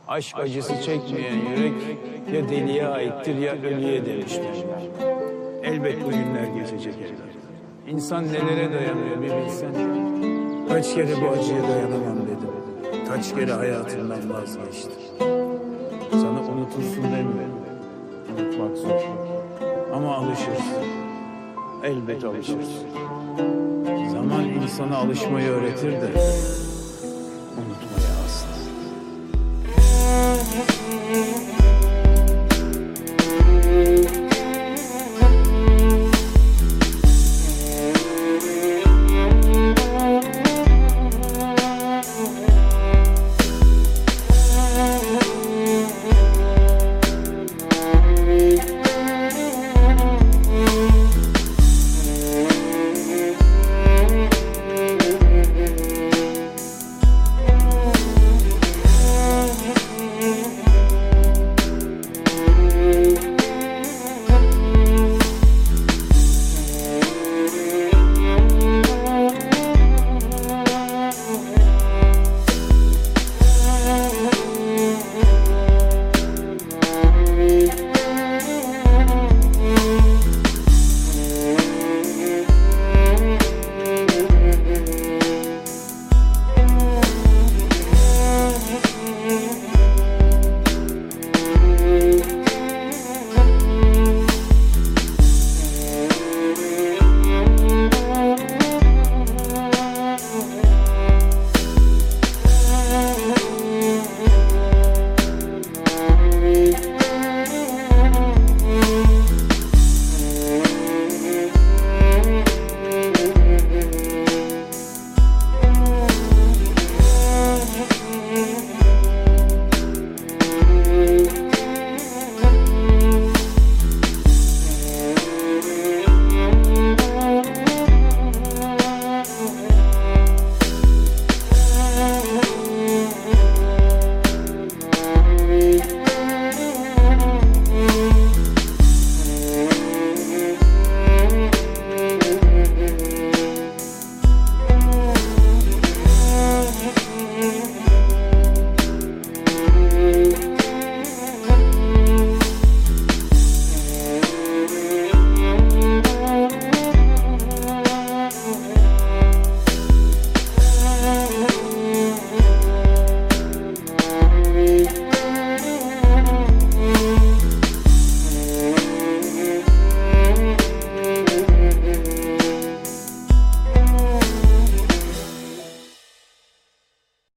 Aşk acısı çekmeyen yürek ya deliye aittir ya ölüye demişler. Elbet bu günler geçecek elbet. İnsan nelere dayanıyor bir bilsen. Kaç kere bu acıya dayanamam dedim. Kaç kere hayatımdan vazgeçtim. Sana unutursun demiyorum. Unutmak zor. Ama alışırsın. Elbet alışırsın. Zaman insana alışmayı öğretir de